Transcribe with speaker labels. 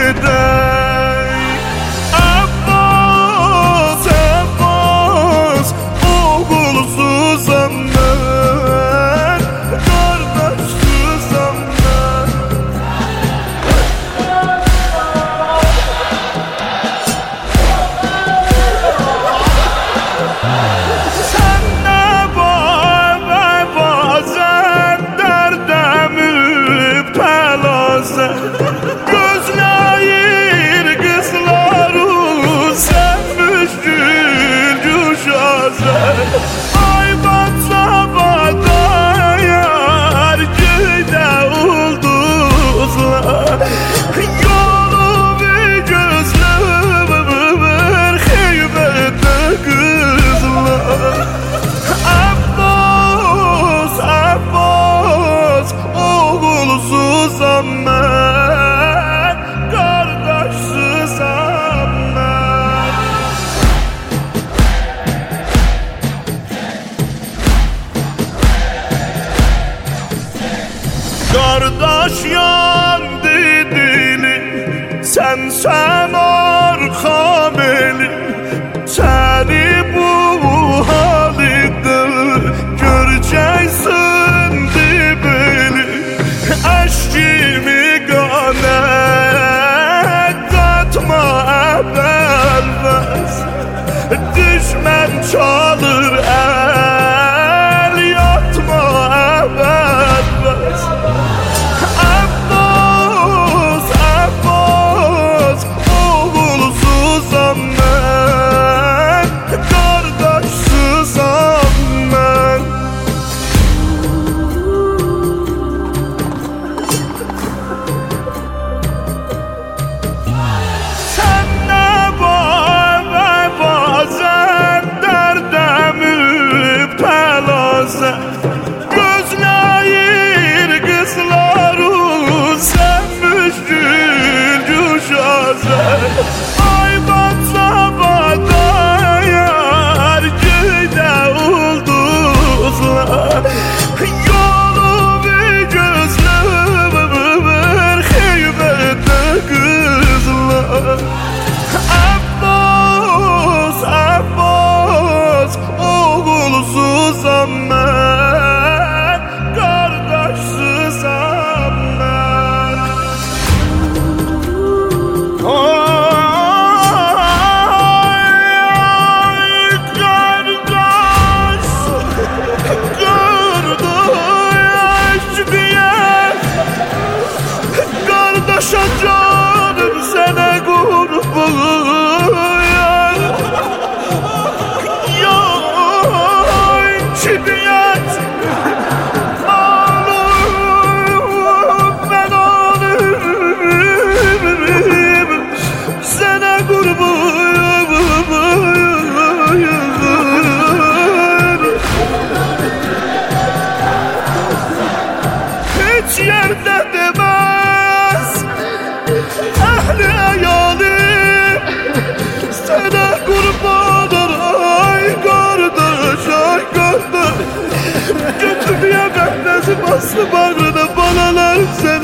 Speaker 1: edək. Abbas, Abbas, oğulsuzam mən, qardaşsızam mən. Sən nə var və bazən dərdə mübtəlazən, gözləyir qızları sən müşkül düşəsən. Ay batsavada yar göydə ulduzlar, yolu bir gözlümür xeybətdə qızlar. Abbas, Abbas, oğulsuzam mən, qardaşsızam mən. Qardaş yandı dilim, sənsən arxam elim, səni bu halıda görəcəksin dibeli. Əşkimi qanə qatma əvvəlməz, düşmən çalır əl yatma əvvəlməz. Abbas, Abbas, oğulsuzam mən, qardaşsızam mən. Sən nə var və bazən dərdə mübtəlazən, gözləyir qızları sən müşkül düşəsən. Ay batsavada yar göydə ulduzlar, yolu bir gözlümür xeybətdə qızlar. Abbas, Abbas, oğulsuzam mən, qardaşsızam mən. Ay qardaş, qardaş deyək, qardaşa canım sənə qurban. Yoy ki deyək, alım mən alım, sənə qurban. Heç yerdə deməz əhli əyalim, sənə qurban. Ay qardaş, ay qardaş, götürməyə məhdəzi bastı bağrına, balalar sənə